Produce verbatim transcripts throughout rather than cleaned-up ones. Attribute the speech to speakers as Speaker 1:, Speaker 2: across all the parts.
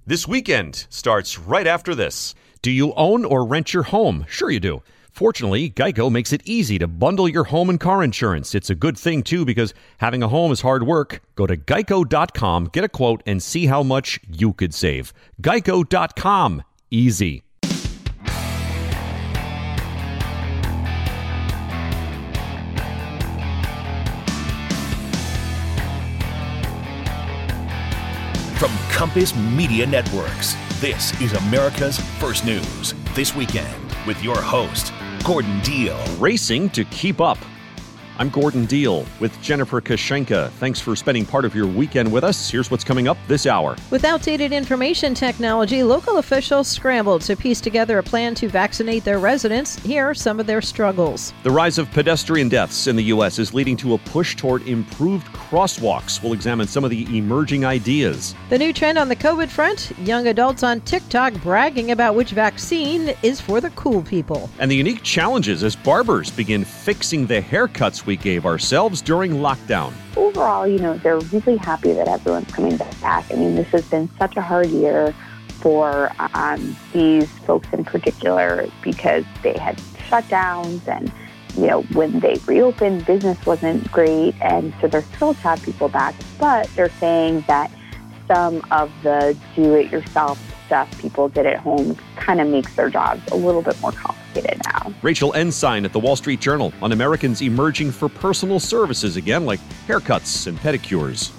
Speaker 1: This weekend starts right after this. Do you own or rent your home? Sure you do. Fortunately, Geico makes it easy to bundle your home and car insurance. It's a good thing, too, because having a home is hard work. Go to geico dot com, get a quote, and see how much you could save. geico dot com. Easy.
Speaker 2: From Compass Media Networks, this is America's First News This Weekend with your host, Gordon Deal.
Speaker 1: Racing to keep up. I'm Gordon Deal with Jennifer Kashenka. Thanks for spending part of your weekend with us. Here's what's coming up this hour.
Speaker 3: With outdated information technology, local officials scrambled to piece together a plan to vaccinate their residents. Here are some of their struggles.
Speaker 1: The rise of pedestrian deaths in the U S is leading to a push toward improved crosswalks. We'll examine some of the emerging ideas.
Speaker 3: The new trend on the COVID front, young adults on TikTok bragging about which vaccine is for the cool people.
Speaker 1: And the unique challenges as barbers begin fixing the haircuts we gave ourselves during lockdown.
Speaker 4: Overall, you know, they're really happy that everyone's coming back. I mean, this has been such a hard year for um, these folks in particular because they had shutdowns and, you know, when they reopened, business wasn't great. And so they're thrilled to have people back. But they're saying that some of the do-it-yourself stuff people did at home kind of makes their jobs a little bit more complicated now.
Speaker 1: Rachel Ensign at the Wall Street Journal on Americans emerging for personal services again, like haircuts and pedicures.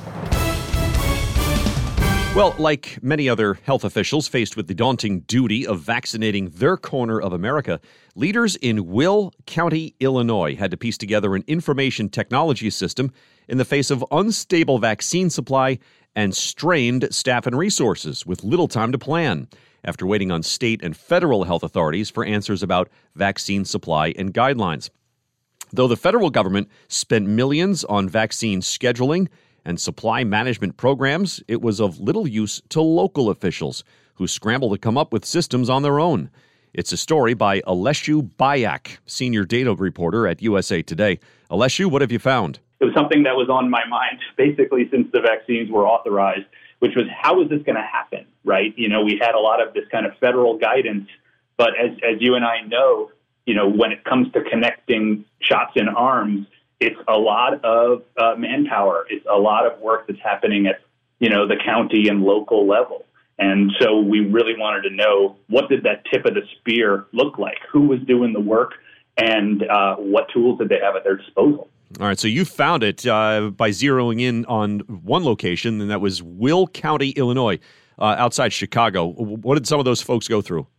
Speaker 1: Well, like many other health officials faced with the daunting duty of vaccinating their corner of America, leaders in Will County, Illinois, had to piece together an information technology system in the face of unstable vaccine supply and strained staff and resources with little time to plan, after waiting on state and federal health authorities for answers about vaccine supply and guidelines. Though the federal government spent millions on vaccine scheduling and supply management programs, it was of little use to local officials who scrambled to come up with systems on their own. It's a story by Aleshu Bayak, senior data reporter at U S A Today. Aleshu, what have you found?
Speaker 5: It was something that was on my mind basically since the vaccines were authorized, which was how is this going to happen, right? You know, we had a lot of this kind of federal guidance, but as as you and I know, you know, when it comes to connecting shots in arms, it's a lot of uh, manpower. It's a lot of work that's happening at, you know, the county and local level. And so we really wanted to know, what did that tip of the spear look like? Who was doing the work, and uh, what tools did they have at their disposal?
Speaker 1: All right, so you found it uh, by zeroing in on one location, and that was Will County, Illinois, uh, outside Chicago. What did some of those folks go through?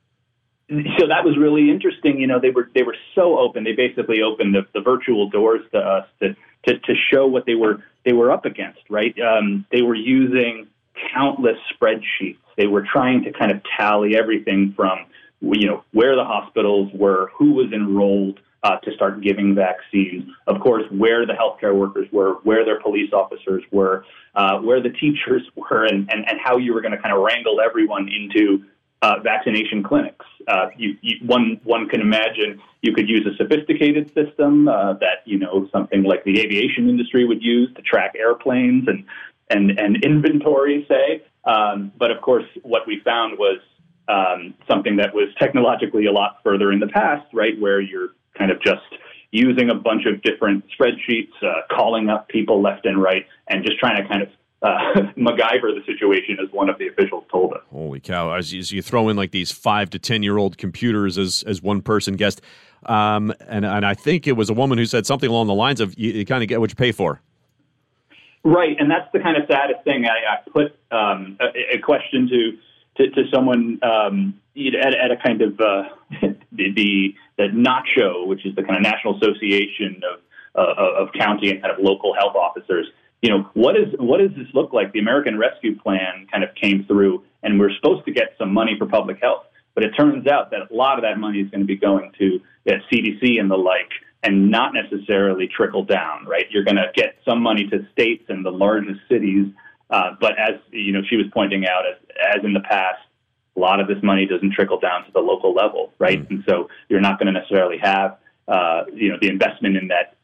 Speaker 5: So that was really interesting. You know, they were they were so open. They basically opened the, the virtual doors to us to, to to show what they were they were up against. Right? Um, they were using countless spreadsheets. They were trying to kind of tally everything from, you know, where the hospitals were, who was enrolled uh, to start giving vaccines, of course, where the healthcare workers were, where their police officers were, uh, where the teachers were, and, and, and how you were going to kind of wrangle everyone into uh, vaccination clinics. Uh, you, you, one one can imagine you could use a sophisticated system uh, that, you know, something like the aviation industry would use to track airplanes and and, and inventory, say. Um, but, of course, what we found was um, something that was technologically a lot further in the past, right, where you're kind of just using a bunch of different spreadsheets, uh, calling up people left and right, and just trying to kind of uh, MacGyver the situation, as one of the officials told us.
Speaker 1: Holy cow. As you, as you throw in like these five to ten-year-old computers, as as one person guessed, um, and, and I think it was a woman who said something along the lines of, you, you kind of get what you pay for.
Speaker 5: Right, and that's the kind of saddest thing. I, I put um, a, a question to to, to someone um, at, at a kind of uh, the, the the NACHO, which is the kind of National Association of uh, of county and kind of local health officers. You know, what is what does this look like? The American Rescue Plan kind of came through, and we're supposed to get some money for public health, but it turns out that a lot of that money is going to be going to the C D C and the like, and not necessarily trickle down, right? You're going to get some money to states and the largest cities, uh, but as you know, she was pointing out, as, as in the past, a lot of this money doesn't trickle down to the local level, right? Mm. And so you're not going to necessarily have, uh, you know, the investment in that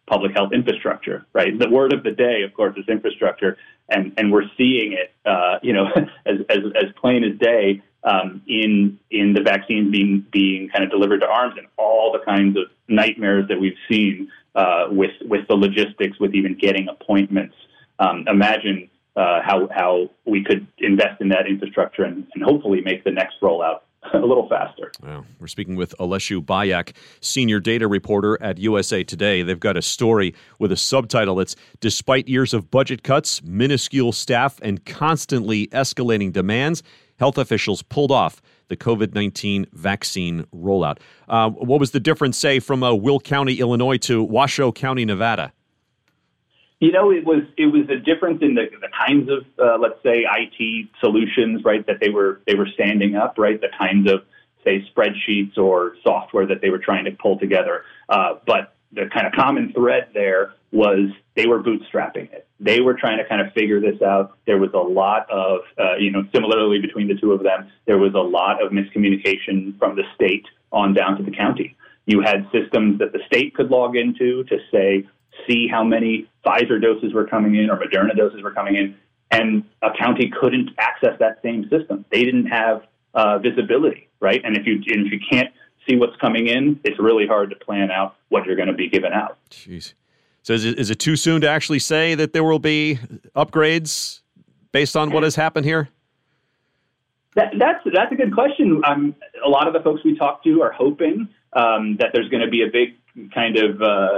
Speaker 5: public health infrastructure, right? The word of the day, of course, is infrastructure, and, and we're seeing it, uh, you know, as, as as plain as day um, in in the vaccines being being kind of delivered to arms and all the kinds of nightmares that we've seen uh, with with the logistics, with even getting appointments. Um, imagine uh, how how we could invest in that infrastructure and, and hopefully make the next rollout a little faster.
Speaker 1: Wow. We're speaking with Aleshu Bayak, senior data reporter at U S A Today. They've got a story with a subtitle that's "Despite years of budget cuts, minuscule staff, and constantly escalating demands, health officials pulled off the covid nineteen vaccine rollout." Uh, what was the difference, say, from uh, Will County, Illinois to Washoe County, Nevada?
Speaker 5: You know, it was it was a difference in the, the kinds of, uh, let's say, I T solutions, right, that they were they were standing up, right, the kinds of, say, spreadsheets or software that they were trying to pull together. Uh, but the kind of common thread there was they were bootstrapping it. They were trying to kind of figure this out. There was a lot of, uh, you know, similarly between the two of them, there was a lot of miscommunication from the state on down to the county. You had systems that the state could log into to say, see how many Pfizer doses were coming in or Moderna doses were coming in, and a county couldn't access that same system. They didn't have uh, visibility, right? And if you and if you can't see what's coming in, it's really hard to plan out what you're going to be giving out.
Speaker 1: Jeez. So is it, is it too soon to actually say that there will be upgrades based on what has happened here?
Speaker 5: That, that's that's a good question. Um, a lot of the folks we talk to are hoping um, that there's going to be a big kind of uh,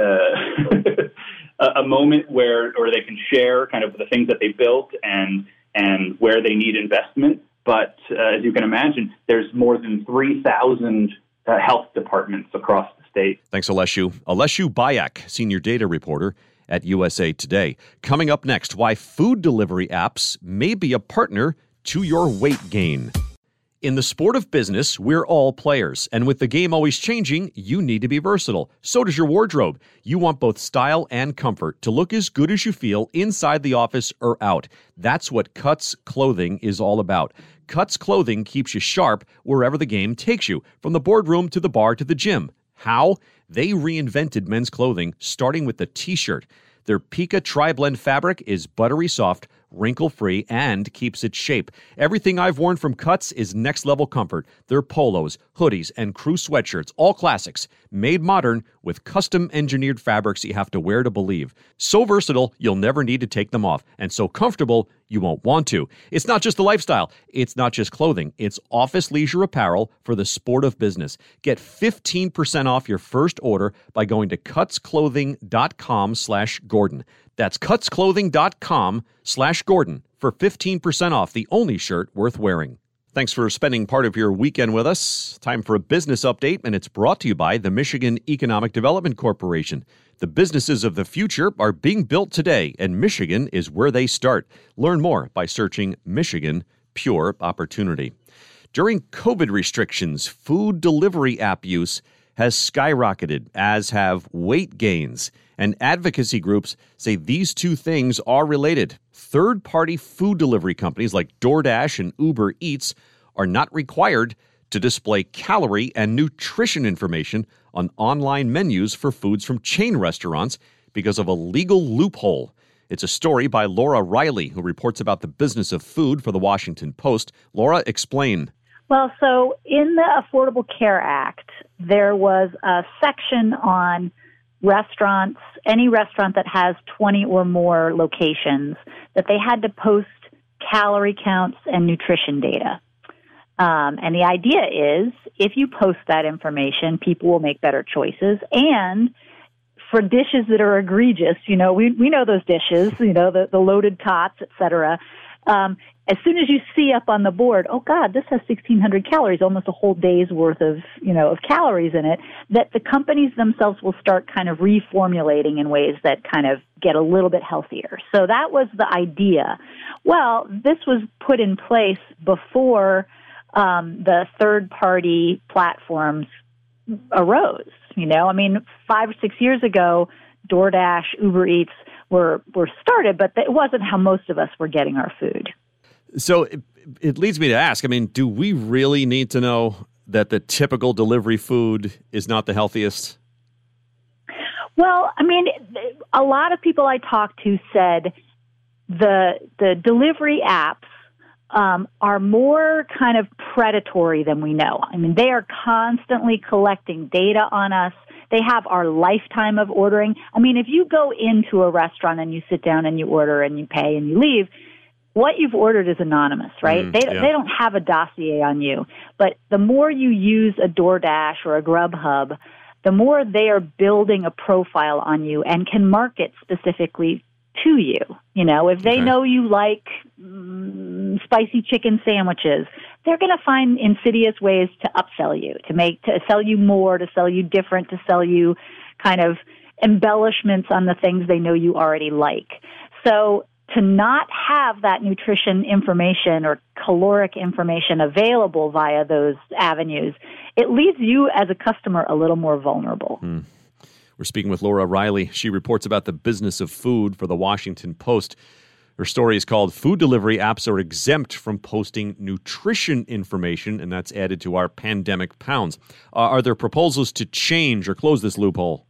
Speaker 5: uh, a moment where, or they can share kind of the things that they built and and where they need investment. But uh, as you can imagine, there's more than three thousand uh, health departments across the state.
Speaker 1: Thanks, Aleshu. Aleshu Bayak, senior data reporter at U S A Today. Coming up next, why food delivery apps may be a partner to your weight gain. In the sport of business, we're all players, and with the game always changing, you need to be versatile. So does your wardrobe. You want both style and comfort to look as good as you feel inside the office or out. That's what Cuts Clothing is all about. Cuts Clothing keeps you sharp wherever the game takes you, from the boardroom to the bar to the gym. How? They reinvented men's clothing, starting with the T-shirt. Their Pika Tri-Blend fabric is buttery soft, wrinkle-free, and keeps its shape. Everything I've worn from Cuts is next-level comfort. Their polos, hoodies, and crew sweatshirts, all classics, made modern with custom-engineered fabrics you have to wear to believe. So versatile, you'll never need to take them off, and so comfortable, you won't want to. It's not just the lifestyle. It's not just clothing. It's office leisure apparel for the sport of business. Get fifteen percent off your first order by going to cutsclothing.com slash Gordon. That's cutsclothing.com slash Gordon for fifteen percent off the only shirt worth wearing. Thanks for spending part of your weekend with us. Time for a business update, and it's brought to you by the Michigan Economic Development Corporation. The businesses of the future are being built today, and Michigan is where they start. Learn more by searching Michigan Pure Opportunity. During COVID restrictions, food delivery app use has skyrocketed, as have weight gains. And advocacy groups say these two things are related. Third-party food delivery companies like DoorDash and Uber Eats are not required to display calorie and nutrition information on online menus for foods from chain restaurants because of a legal loophole. It's a story by Laura Riley, who reports about the business of food for the Washington Post. Laura, explain.
Speaker 6: Well, so in the Affordable Care Act, there was a section on restaurants, any restaurant that has twenty or more locations, that they had to post calorie counts and nutrition data. Um, and the idea is, if you post that information, people will make better choices. And for dishes that are egregious, you know, we we know those dishes, you know, the, the loaded tots, et cetera. Um, as soon as you see up on the board, oh God, this has sixteen hundred calories, almost a whole day's worth of, you know, of calories in it, that the companies themselves will start kind of reformulating in ways that kind of get a little bit healthier. So that was the idea. Well, this was put in place before um, the third-party platforms arose. You know, I mean, five or six years ago, DoorDash, Uber Eats were were started, but it wasn't how most of us were getting our food.
Speaker 1: So it, it leads me to ask, I mean, do we really need to know that the typical delivery food is not the healthiest?
Speaker 6: Well, I mean, a lot of people I talked to said the the delivery apps um, are more kind of predatory than we know. I mean, they are constantly collecting data on us. They have our lifetime of ordering. I mean, if you go into a restaurant and you sit down and you order and you pay and you leave, what you've ordered is anonymous, right? Mm, they yeah. they don't have a dossier on you. But the more you use a DoorDash or a Grubhub, the more they are building a profile on you and can market specifically to you. You know, if they okay. know you like mm, spicy chicken sandwiches, they're going to find insidious ways to upsell you, to make, to sell you more, to sell you different, to sell you kind of embellishments on the things they know you already like. So to not have that nutrition information or caloric information available via those avenues, it leaves you as a customer a little more vulnerable.
Speaker 1: Mm. We're speaking with Laura Riley. She reports about the business of food for the Washington Post. Her story is called Food Delivery Apps Are Exempt from Posting Nutrition Information, and that's added to our pandemic pounds. Uh, are there proposals to change or close this loophole?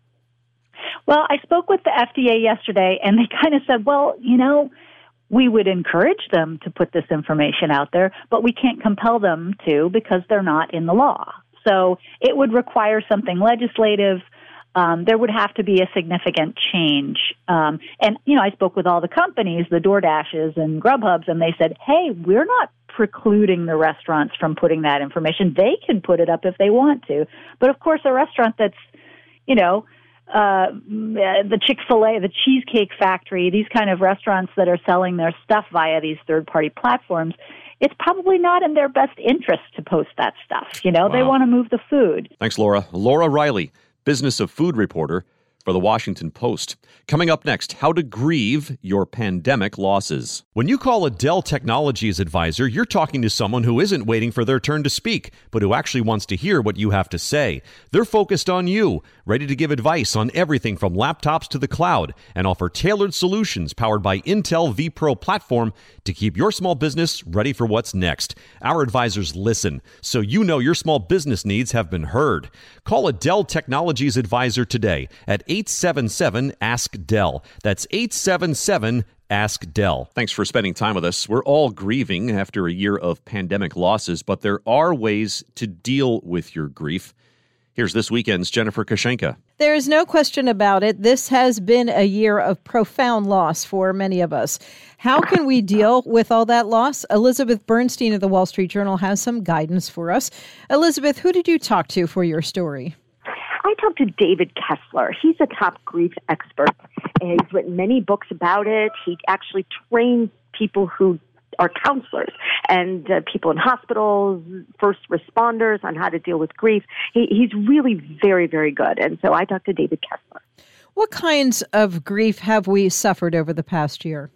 Speaker 6: Well, I spoke with the F D A yesterday, and they kind of said, well, you know, we would encourage them to put this information out there, but we can't compel them to because they're not in the law. So it would require something legislative. Um, there would have to be a significant change. Um, and, you know, I spoke with all the companies, the DoorDashes and Grubhubs, and they said, hey, we're not precluding the restaurants from putting that information. They can put it up if they want to. But, of course, a restaurant that's, you know, uh, the Chick-fil-A, the Cheesecake Factory, these kind of restaurants that are selling their stuff via these third-party platforms, it's probably not in their best interest to post that stuff. You know, wow. They want to move the food.
Speaker 1: Thanks, Laura. Laura Riley, Business of Food reporter for the Washington Post. Coming up next, how to grieve your pandemic losses. When you call a Dell Technologies advisor, you're talking to someone who isn't waiting for their turn to speak, but who actually wants to hear what you have to say. They're focused on you, ready to give advice on everything from laptops to the cloud, and offer tailored solutions powered by Intel vPro platform to keep your small business ready for what's next. Our advisors listen, so you know your small business needs have been heard. Call a Dell Technologies advisor today at eight seven seven, ask Dell. That's eight seven seven, ask Dell. Thanks for spending time with us. We're all grieving after a year of pandemic losses, but there are ways to deal with your grief. Here's this weekend's Jennifer Kashenka.
Speaker 3: There is no question about it. This has been a year of profound loss for many of us. How can we deal with all that loss? Elizabeth Bernstein of the Wall Street Journal has some guidance for us. Elizabeth, who did you talk to for your story?
Speaker 7: I talked to David Kessler. He's a top grief expert, and he's written many books about it. He actually trains people who are counselors and uh, people in hospitals, first responders on how to deal with grief. He, he's really very, very good. And so I talked to David Kessler.
Speaker 3: What kinds of grief have we suffered over the past year?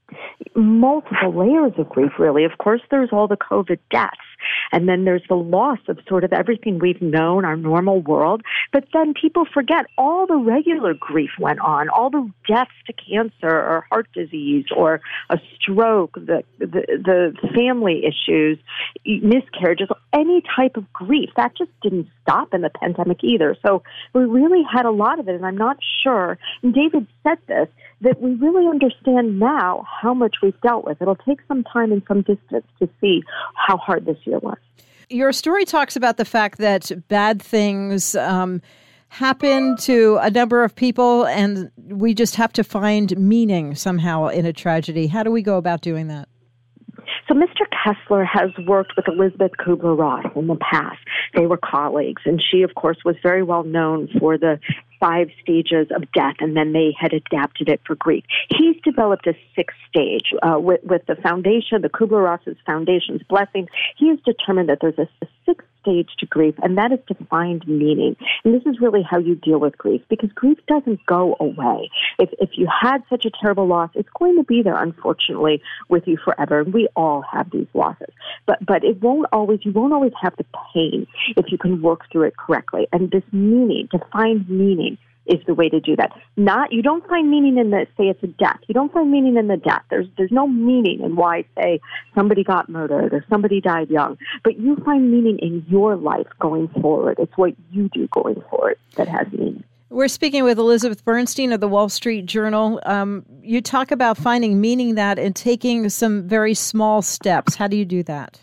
Speaker 7: Multiple layers of grief, really. Of course, there's all the COVID deaths, and then there's the loss of sort of everything we've known, our normal world. But then people forget all the regular grief went on, all the deaths to cancer or heart disease or a stroke, the the, the family issues, miscarriages, any type of grief. That just didn't stop in the pandemic either. So we really had a lot of it, and I'm not sure, and David said this, that we really understand now how much we've dealt with. It'll take some time and some distance to see how hard this year was.
Speaker 3: Your story talks about the fact that bad things um, happen to a number of people, and we just have to find meaning somehow in a tragedy. How do we go about doing that?
Speaker 7: So Mister Kessler has worked with Elizabeth Kubler-Ross in the past. They were colleagues, and she, of course, was very well known for the five stages of death, and then they had adapted it for grief. He's developed a sixth stage uh, with, with the foundation, the Kubler-Ross's foundation's blessing. He has determined that there's a, a sixth stage to grief, and that is to find meaning. And this is really how you deal with grief, because grief doesn't go away. If, if you had such a terrible loss, it's going to be there, unfortunately, with you forever. And we all have these losses. But but it won't always, you won't always have the pain if you can work through it correctly. And this meaning, to find meaning, is the way to do that. Not, you don't find meaning in the, say it's a death. You don't find meaning in the death. There's there's no meaning in why, say, somebody got murdered or somebody died young. But you find meaning in your life going forward. It's what you do going forward that has meaning.
Speaker 3: We're speaking with Elizabeth Bernstein of the Wall Street Journal. Um, you talk about finding meaning that and taking some very small steps. How do you do that?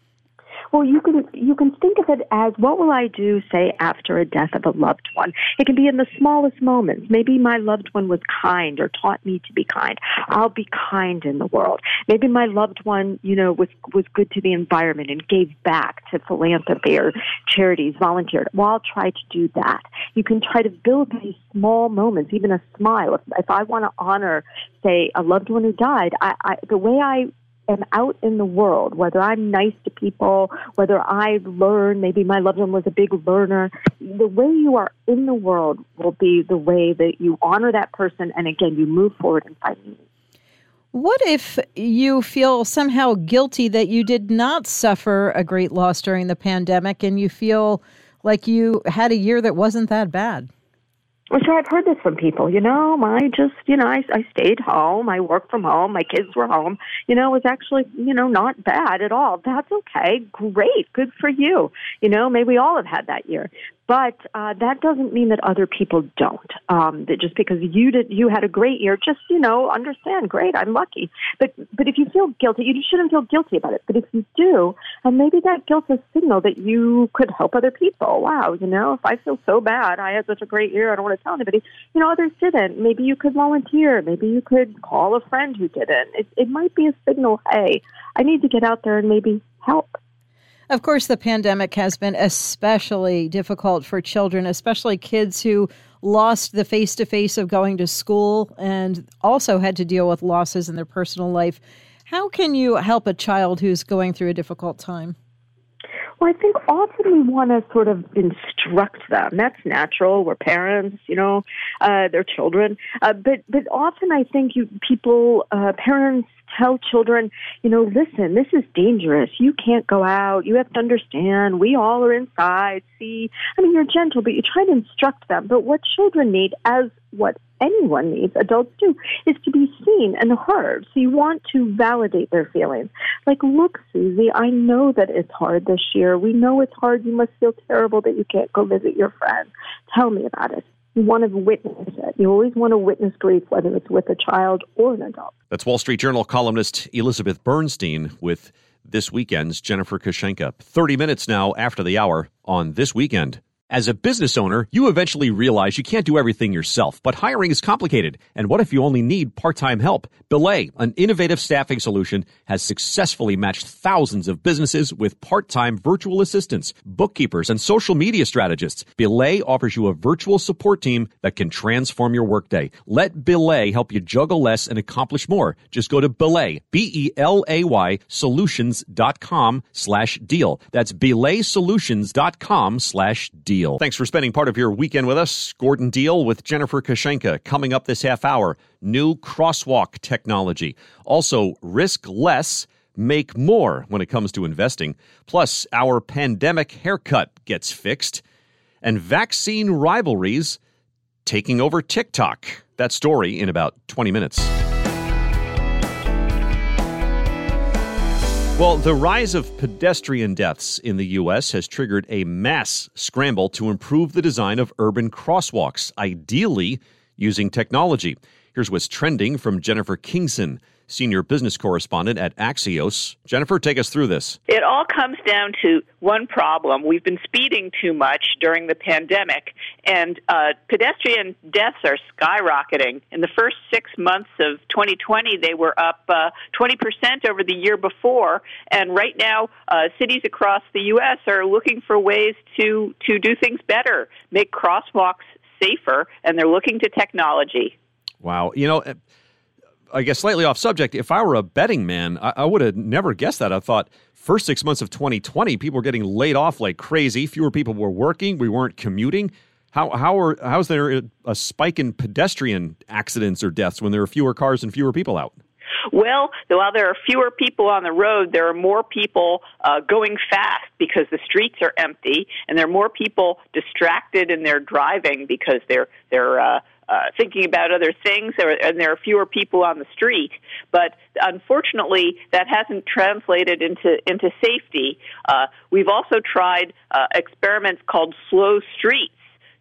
Speaker 7: Well, you can you can think of it as, what will I do, say, after a death of a loved one? It can be in the smallest moments. Maybe my loved one was kind or taught me to be kind. I'll be kind in the world. Maybe my loved one, you know, was was good to the environment and gave back to philanthropy or charities, volunteered. Well, I'll try to do that. You can try to build these small moments, even a smile. If, if I want to honor, say, a loved one who died, I, I, the way I am out in the world, whether I'm nice to people, whether I learn, maybe my loved one was a big learner, the way you are in the world will be the way that you honor that person, and again, you move forward and find meaning.
Speaker 3: What if you feel somehow guilty that you did not suffer a great loss during the pandemic and you feel like you had a year that wasn't that bad?
Speaker 7: Well, sure, I've heard this from people. You know, I just, you know, I, I stayed home. I worked from home. My kids were home. You know, it was actually, you know, not bad at all. That's okay. Great. Good for you. You know, maybe we all have had that year. But uh, that doesn't mean that other people don't. Um, that just because you did, you had a great year, just, you know, understand, great, I'm lucky. But but if you feel guilty, you shouldn't feel guilty about it. But if you do, and maybe that guilt's a signal that you could help other people. Wow, you know, if I feel so bad, I had such a great year, I don't want to tell anybody. You know, others didn't. Maybe you could volunteer. Maybe you could call a friend who didn't. It, it might be a signal, hey, I need to get out there and maybe help.
Speaker 3: Of course, the pandemic has been especially difficult for children, especially kids who lost the face-to-face of going to school and also had to deal with losses in their personal life. How can you help a child who's going through a difficult time?
Speaker 7: Well, I think often we want to sort of instruct them. That's natural. We're parents, you know, uh, they're children. Uh, but but often I think you people, uh, parents tell children, you know, listen, this is dangerous. You can't go out. You have to understand. We all are inside. See, I mean, you're gentle, but you try to instruct them. But what children need, as what anyone needs, adults do, is to be seen and heard. So you want to validate their feelings. Like, look, Susie, I know that it's hard this year. We know it's hard. You must feel terrible that you can't go visit your friends. Tell me about it. You want to witness it. You always want to witness grief, whether it's with a child or an adult.
Speaker 1: That's Wall Street Journal columnist Elizabeth Bernstein with this weekend's Jennifer Kushenka. thirty minutes now after the hour on This Weekend. As a business owner, you eventually realize you can't do everything yourself, but hiring is complicated. And what if you only need part-time help? Belay, an innovative staffing solution, has successfully matched thousands of businesses with part-time virtual assistants, bookkeepers, and social media strategists. Belay offers you a virtual support team that can transform your workday. Let Belay help you juggle less and accomplish more. Just go to Belay, B E L A Y, solutions.com slash deal. That's belaysolutions.com slash deal. Thanks for spending part of your weekend with us. Gordon Deal with Jennifer Kushenka. Coming up this half hour, new crosswalk technology. Also, risk less, make more when it comes to investing. Plus, our pandemic haircut gets fixed. And vaccine rivalries taking over TikTok. That story in about twenty minutes. Well, the rise of pedestrian deaths in the U S has triggered a mass scramble to improve the design of urban crosswalks, ideally using technology. Here's what's trending from Jennifer Kingson, senior business correspondent at Axios. Jennifer, take us through this.
Speaker 8: It all comes down to one problem. We've been speeding too much during the pandemic, and uh, pedestrian deaths are skyrocketing. In the first six months of twenty twenty, they were up uh, twenty percent over the year before, and right now uh, cities across the U S are looking for ways to, to do things better, make crosswalks safer, and they're looking to technology.
Speaker 1: Wow. You know, I guess slightly off subject, if I were a betting man, I, I would have never guessed that. I thought first six months of twenty twenty, people were getting laid off like crazy. Fewer people were working. We weren't commuting. How how are how's there a spike in pedestrian accidents or deaths when there are fewer cars and fewer people out?
Speaker 8: Well, while there are fewer people on the road, there are more people uh, going fast because the streets are empty, and there are more people distracted in their driving because they're they're uh, uh, thinking about other things, and there are fewer people on the street. But unfortunately, that hasn't translated into into safety. Uh, we've also tried uh, experiments called slow streets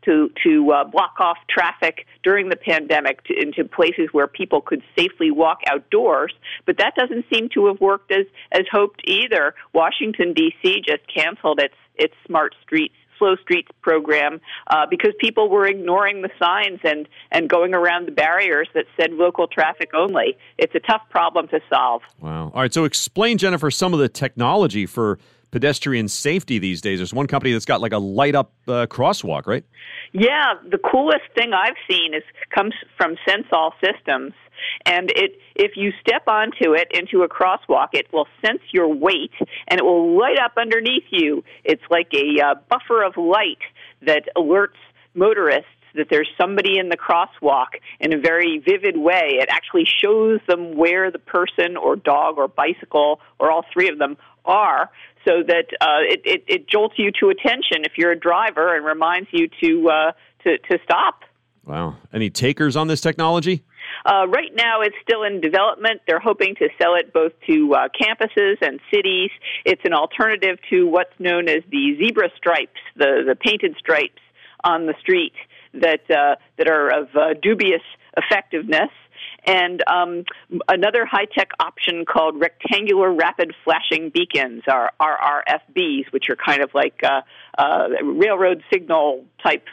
Speaker 8: to to uh, block off traffic during the pandemic to, into places where people could safely walk outdoors. But that doesn't seem to have worked as, as hoped either. Washington, D C just canceled its its Smart Streets, Slow Streets program uh, because people were ignoring the signs and, and going around the barriers that said local traffic only. It's a tough problem to solve.
Speaker 1: Wow. All right, so explain, Jennifer, some of the technology for pedestrian safety these days. There's one company that's got like a light-up uh, crosswalk, right?
Speaker 8: Yeah, the coolest thing I've seen is comes from Sensall Systems. And it, if you step onto it, into a crosswalk, it will sense your weight, and it will light up underneath you. It's like a uh, buffer of light that alerts motorists that there's somebody in the crosswalk in a very vivid way. It actually shows them where the person or dog or bicycle or all three of them are, so that uh, it, it, it jolts you to attention if you're a driver and reminds you to uh, to, to stop.
Speaker 1: Wow. Any takers on this technology?
Speaker 8: Uh, right now, it's still in development. They're hoping to sell it both to uh, campuses and cities. It's an alternative to what's known as the zebra stripes, the, the painted stripes on the street that uh, that are of uh, dubious effectiveness. And um, another high-tech option called rectangular rapid flashing beacons, or R R F Bs, which are kind of like uh, uh, railroad signal type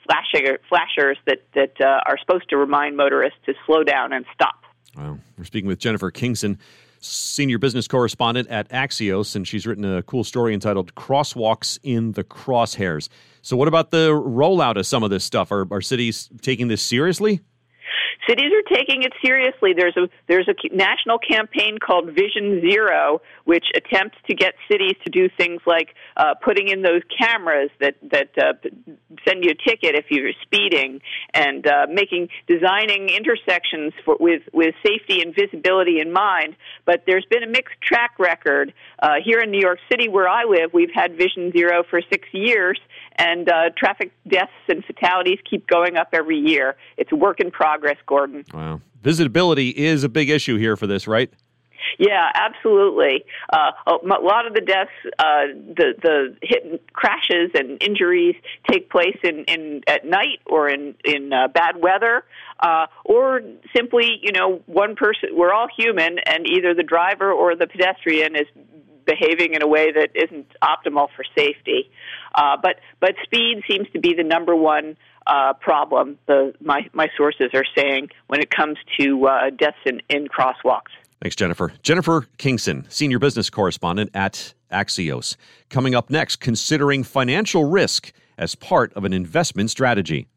Speaker 8: flashers that, that uh, are supposed to remind motorists to slow down and stop.
Speaker 1: Wow. We're speaking with Jennifer Kingson, senior business correspondent at Axios, and she's written a cool story entitled Crosswalks in the Crosshairs. So what about the rollout of some of this stuff? Are, are cities taking this seriously?
Speaker 8: Cities are taking it seriously. There's a there's a national campaign called Vision Zero, which attempts to get cities to do things like uh, putting in those cameras that that uh, send you a ticket if you're speeding, and uh, making designing intersections for, with with safety and visibility in mind. But there's been a mixed track record uh, here in New York City, where I live. We've had Vision Zero for six years, and uh, traffic deaths and fatalities keep going up every year. It's a work in progress, Gordon.
Speaker 1: Wow. Visibility is a big issue here for this, right?
Speaker 8: Yeah, absolutely. Uh, a lot of the deaths, uh, the the hit crashes and injuries take place in, in at night or in in uh, bad weather, uh, or simply, you know, one person. We're all human, and either the driver or the pedestrian is behaving in a way that isn't optimal for safety. Uh, but but speed seems to be the number one uh, problem. The my my sources are saying when it comes to uh, deaths in, in crosswalks.
Speaker 1: Thanks, Jennifer. Jennifer Kingson, senior business correspondent at Axios. Coming up next, considering financial risk as part of an investment strategy.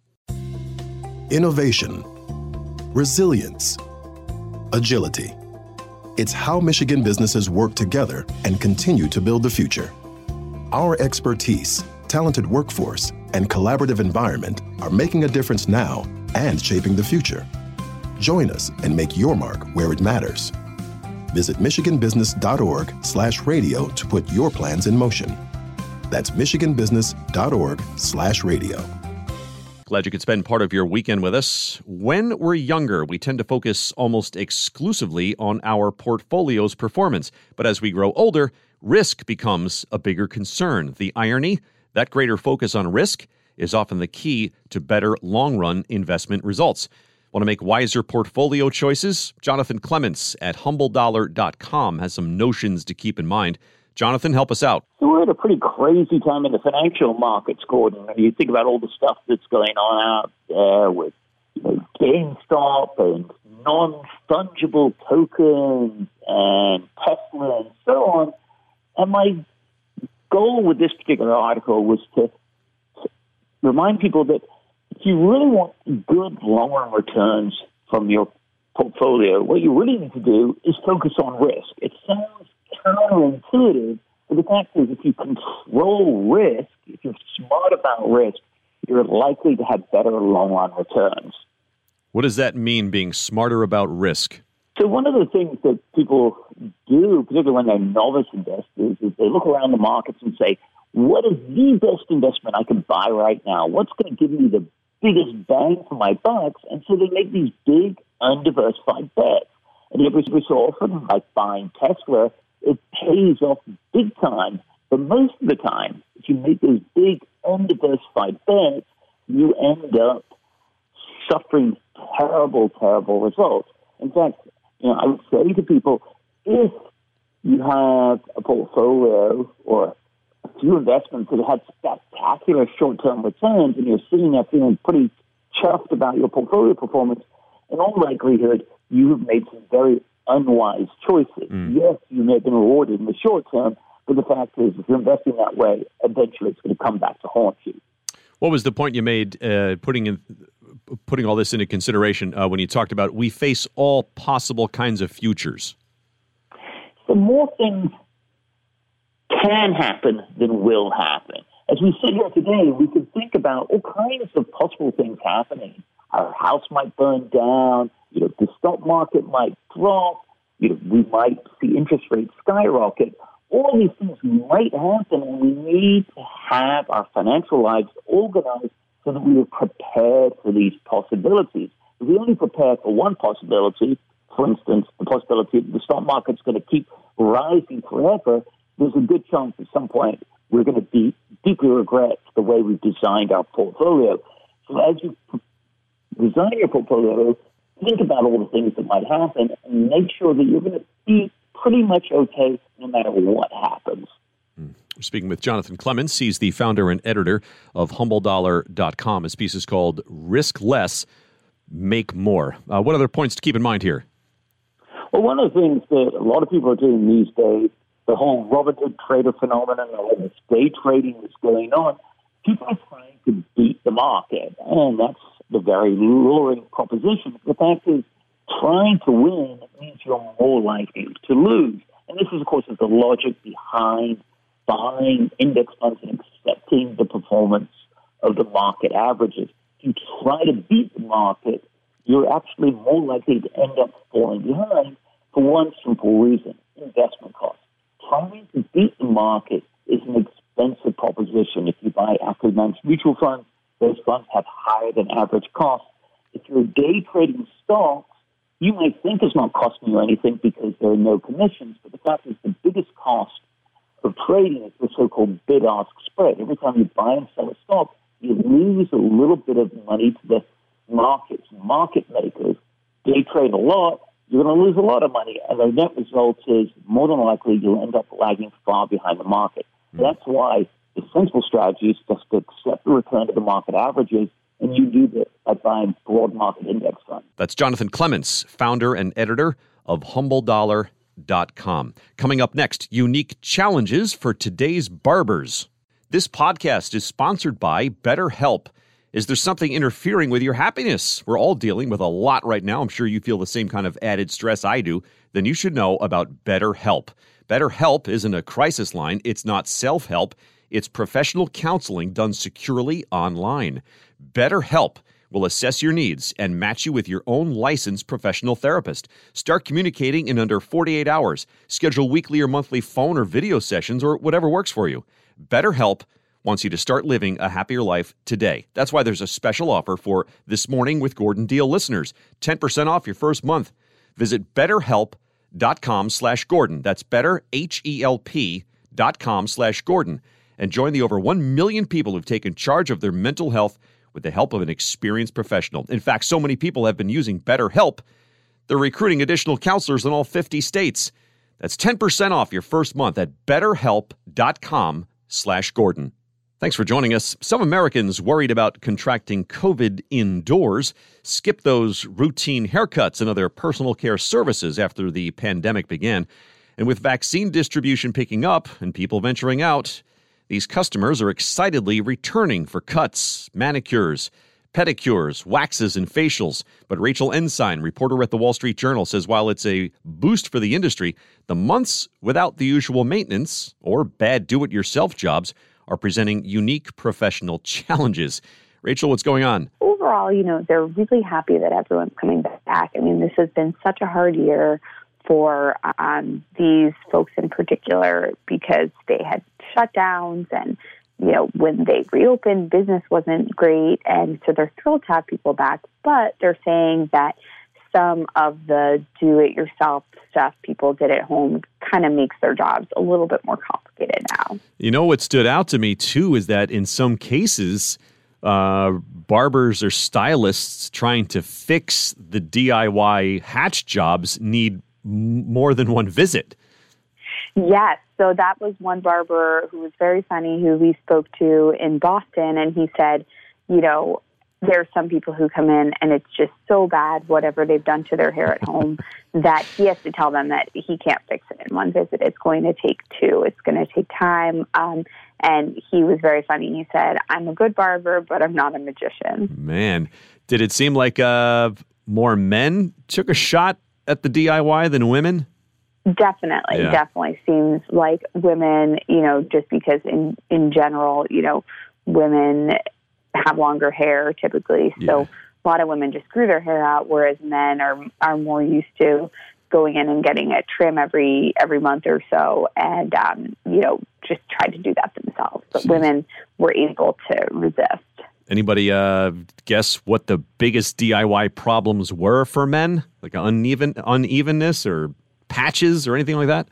Speaker 9: Innovation, resilience, agility. It's how Michigan businesses work together and continue to build the future. Our expertise, talented workforce, and collaborative environment are making a difference now and shaping the future. Join us and make your mark where it matters. Visit michiganbusiness.org slash radio to put your plans in motion. That's michiganbusiness.org slash radio.
Speaker 1: Glad you could spend part of your weekend with us. When we're younger, we tend to focus almost exclusively on our portfolio's performance. But as we grow older, risk becomes a bigger concern. The irony, that greater focus on risk is often the key to better long-run investment results. Want to make wiser portfolio choices? Jonathan Clements at humble dollar dot com has some notions to keep in mind. Jonathan, help us out.
Speaker 10: So we're at a pretty crazy time in the financial markets, Gordon. You think about all the stuff that's going on out there with, you know, GameStop and non-fungible tokens and Tesla and so on. And my goal with this particular article was to remind people that if you really want good long-run returns from your portfolio, what you really need to do is focus on risk. It sounds counterintuitive, but the fact is if you control risk, if you're smart about risk, you're likely to have better long-run returns.
Speaker 1: What does that mean, being smarter about risk?
Speaker 10: So one of the things that people do, particularly when they're novice investors, is they look around the markets and say, what is the best investment I can buy right now? What's going to give me the biggest bang for my bucks? And so they make these big, undiversified bets. And every so often, like buying Tesla, it pays off big time. But most of the time, if you make those big, undiversified bets, you end up suffering terrible, terrible results. In fact, you know, I would say to people, if you have a portfolio or a few investments that had spectacular short-term returns and you're sitting there feeling pretty chuffed about your portfolio performance, in all likelihood, you have made some very unwise choices. Mm. Yes, you may have been rewarded in the short term, but the fact is, if you're investing that way, eventually it's going to come back to haunt you.
Speaker 1: What was the point you made uh, putting in, putting all this into consideration uh, when you talked about we face all possible kinds of futures?
Speaker 10: So more things can happen than will happen. As we sit here today, we can think about all kinds of possible things happening. Our house might burn down. You know, the stock market might drop. You know, we might see interest rates skyrocket. All these things might happen, and we need to have our financial lives organized so that we are prepared for these possibilities. If we only prepare for one possibility, for instance, the possibility that the stock market's going to keep rising forever, there's a good chance at some point we're going to be deeply regret the way we've designed our portfolio. So as you design your portfolio, think about all the things that might happen and make sure that you're going to be pretty much okay no matter what happens.
Speaker 1: We're speaking with Jonathan Clements. He's the founder and editor of humble dollar dot com. His piece is called Risk Less, Make More. Uh, what other points to keep in mind here?
Speaker 10: Well, one of the things that a lot of people are doing these days, the whole Robinhood trader phenomenon, all this day trading that's going on, people are trying to beat the market, and that's the very luring proposition. The fact is, trying to win means you're more likely to lose. And this is, of course, is the logic behind buying index funds and accepting the performance of the market averages. If you try to beat the market, you're actually more likely to end up falling behind for one simple reason: investment costs. Trying to beat the market is an expensive proposition. If you buy active managed mutual funds, those funds have higher than average costs. If you're day trading stocks, you might think it's not costing you anything because there are no commissions, but the fact is the biggest cost of trading is the so-called bid-ask spread. Every time you buy and sell a stock, you lose a little bit of money to the markets, market makers. Day trade a lot, you're going to lose a lot of money, and the net result is more than likely you'll end up lagging far behind the market. Mm-hmm. That's why the sensible strategy is just to accept the return to the market averages, and you do this by buying broad market index funds.
Speaker 1: That's Jonathan Clements, founder and editor of humble dollar dot com. Coming up next, unique challenges for today's barbers. This podcast is sponsored by BetterHelp. Is there something interfering with your happiness? We're all dealing with a lot right now. I'm sure you feel the same kind of added stress I do. Then you should know about BetterHelp. BetterHelp isn't a crisis line. It's not self-help. It's professional counseling done securely online. BetterHelp will assess your needs and match you with your own licensed professional therapist. Start communicating in under forty-eight hours. Schedule weekly or monthly phone or video sessions or whatever works for you. BetterHelp wants you to start living a happier life today. That's why there's a special offer for This Morning with Gordon Deal listeners. ten percent off your first month. Visit betterhelp.com slash Gordon. That's better, H E L P dot com slash Gordon. And join the over one million people who've taken charge of their mental health with the help of an experienced professional. In fact, so many people have been using BetterHelp, they're recruiting additional counselors in all fifty states. That's ten percent off your first month at betterhelp.com slash Gordon. Thanks for joining us. Some Americans worried about contracting COVID indoors skipped those routine haircuts and other personal care services after the pandemic began. And with vaccine distribution picking up and people venturing out, these customers are excitedly returning for cuts, manicures, pedicures, waxes, and facials. But Rachel Ensign, reporter at the Wall Street Journal, says while it's a boost for the industry, the months without the usual maintenance or bad do-it-yourself jobs are presenting unique professional challenges. Rachel, what's going on?
Speaker 4: Overall, you know, they're really happy that everyone's coming back. I mean, this has been such a hard year for um, these folks in particular because they had shutdowns and, you know, when they reopened, business wasn't great. And so they're thrilled to have people back. But they're saying that some of the do-it-yourself stuff people did at home kind of makes their jobs a little bit more complicated now.
Speaker 1: You know, what stood out to me, too, is that in some cases, uh, barbers or stylists trying to fix the D I Y hatch jobs need m- more than one visit.
Speaker 4: Yes. So that was one barber who was very funny, who we spoke to in Boston, and he said, you know, there are some people who come in and it's just so bad, whatever they've done to their hair at home, that he has to tell them that he can't fix it in one visit. It's going to take two. It's going to take time. Um, and he was very funny. He said, I'm a good barber, but I'm not a magician.
Speaker 1: Man, did it seem like uh, more men took a shot at the D I Y than women?
Speaker 4: Definitely,
Speaker 1: yeah.
Speaker 4: definitely seems like women, you know, just because in, in general, you know, women have longer hair typically. So
Speaker 1: yeah.
Speaker 4: a lot of women just grew their hair out, whereas men are are more used to going in and getting a trim every every month or so, and um, you know, just try to do that themselves. But
Speaker 1: Jeez. Women
Speaker 4: were able to resist.
Speaker 1: Anybody uh, guess what the biggest D I Y problems were for men? Like uneven unevenness or patches or anything like that?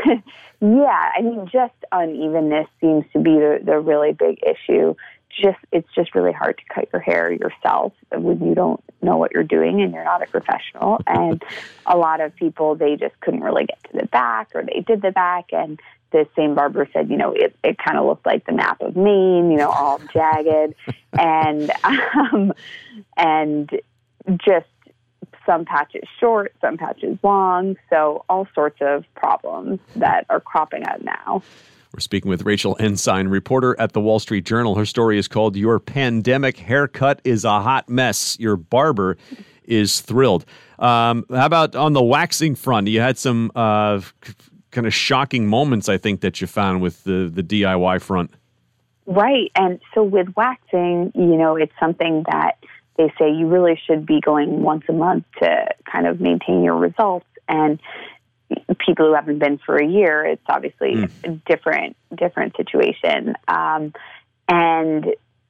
Speaker 4: Yeah, I mean, just unevenness seems to be the, the really big issue. Just it's just really hard to cut your hair yourself when you don't know what you're doing and you're not a professional. And a lot of people, they just couldn't really get to the back, or they did the back, and the same barber said, you know, it, it kind of looked like the map of Maine, you know, all jagged, and um, and just some patches short, some patches long, so all sorts of problems that are cropping up now.
Speaker 1: We're speaking with Rachel Ensign, reporter at the Wall Street Journal. Her story is called Your Pandemic Haircut is a Hot Mess. Your Barber is Thrilled. Um, how about on the waxing front? You had some uh, kind of shocking moments, I think, that you found with the, the D I Y front.
Speaker 4: Right. And so with waxing, you know, it's something that they say you really should be going once a month to kind of maintain your results. And people who haven't been for a year, it's obviously mm. a different, different situation. Um, and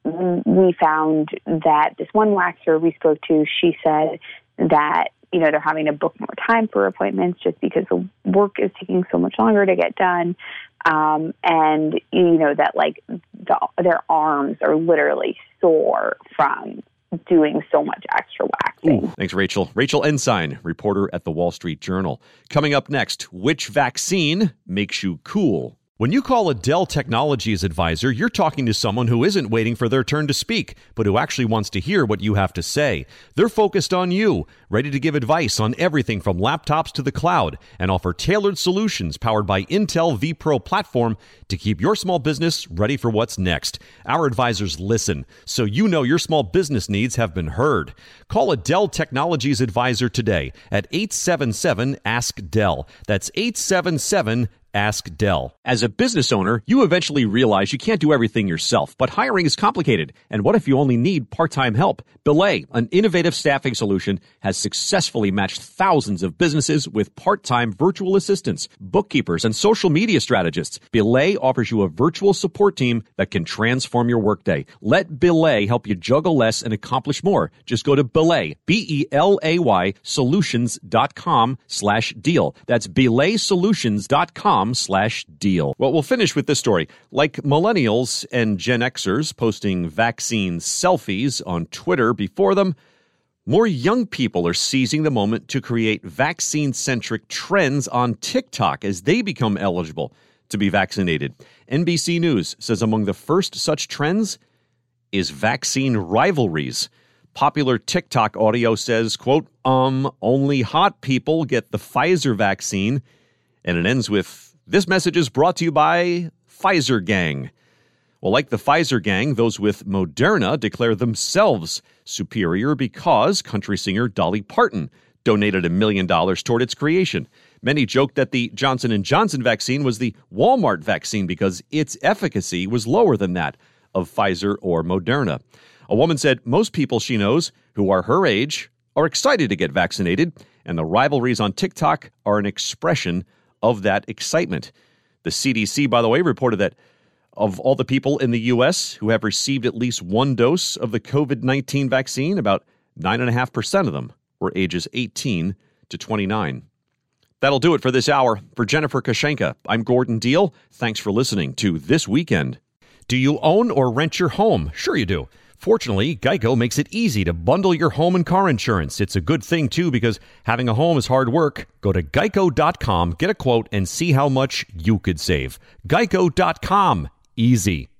Speaker 4: we found that this one waxer we spoke to, she said that, you know, they're having to book more time for appointments just because the work is taking so much longer to get done. Um, and, you know, that like the, their arms are literally sore from doing so much extra waxing.
Speaker 1: Ooh, thanks, Rachel. Rachel Ensign, reporter at the Wall Street Journal. Coming up next, which vaccine makes you cool? When you call a Dell Technologies advisor, you're talking to someone who isn't waiting for their turn to speak, but who actually wants to hear what you have to say. They're focused on you, ready to give advice on everything from laptops to the cloud, and offer tailored solutions powered by Intel vPro platform to keep your small business ready for what's next. Our advisors listen, so you know your small business needs have been heard. Call a Dell Technologies advisor today at eight seven seven, ask Dell. That's eight seven seven, ask Dell. As a business owner, you eventually realize you can't do everything yourself, but hiring is complicated. And what if you only need part-time help? Belay, an innovative staffing solution, has successfully matched thousands of businesses with part-time virtual assistants, bookkeepers, and social media strategists. Belay offers you a virtual support team that can transform your workday. Let Belay help you juggle less and accomplish more. Just go to Belay, B E L A Y, solutions.com slash deal. That's belay solutions dot com slash deal. Well, we'll finish with this story. Like millennials and Gen Xers posting vaccine selfies on Twitter before them, more young people are seizing the moment to create vaccine-centric trends on TikTok as they become eligible to be vaccinated. N B C News says among the first such trends is vaccine rivalries. Popular TikTok audio says, quote, um, only hot people get the Pfizer vaccine. And it ends with, this message is brought to you by Pfizer Gang. Well, like the Pfizer Gang, those with Moderna declare themselves superior because country singer Dolly Parton donated a million dollars toward its creation. Many joked that the Johnson and Johnson vaccine was the Walmart vaccine because its efficacy was lower than that of Pfizer or Moderna. A woman said most people she knows who are her age are excited to get vaccinated, and the rivalries on TikTok are an expression of that excitement. The C D C, by the way, reported that of all the people in the U S who have received at least one dose of the covid nineteen vaccine, about nine point five percent of them were ages eighteen to twenty-nine. That'll do it for this hour. For Jennifer Koshenka, I'm Gordon Deal. Thanks for listening to This Weekend. Do you own or rent your home? Sure you do. Fortunately, Geico makes it easy to bundle your home and car insurance. It's a good thing, too, because having a home is hard work. Go to geico dot com, get a quote, and see how much you could save. geico dot com. Easy.